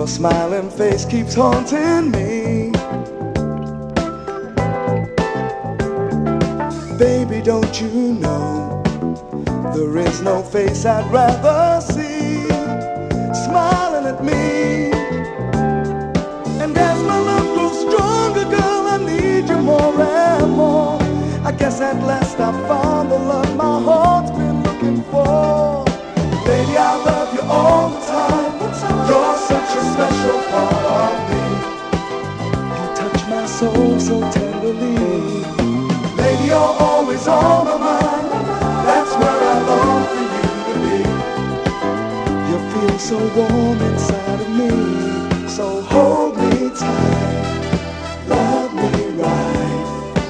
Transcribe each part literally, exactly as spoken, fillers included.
Your smiling face keeps haunting me. Baby, don't you know there is no face I'd rather see smiling at me. And as my love grows stronger, girl, I need you more and more. I guess at last I found the love my heart's been looking for. Baby, I love you all the time. You're such a special part of me. You touch my soul so tenderly. Lady, you're always on my mind. That's where I long for you to be. You feel so warm inside of me. So hold me tight, love me right.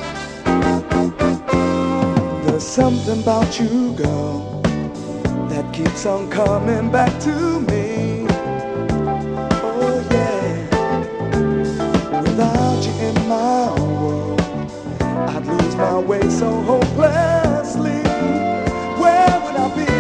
There's something about you, girl, that keeps on coming back to me. Oh yeah. Without you in my world, I'd lose my way so hopelessly. Where would I be?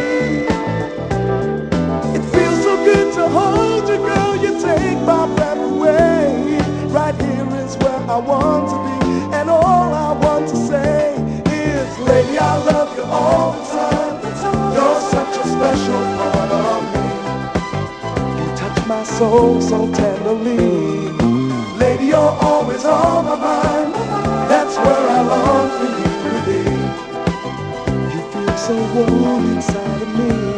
It feels so good to hold you, girl. You take my breath away. Right here is where I want to be, and all I want to say is, lady, I love you all the time. You're such a special part of me. You touch my soul so tenderly. Lady, you're always on my mind. That's where I long for you to be. You feel so warm inside of me.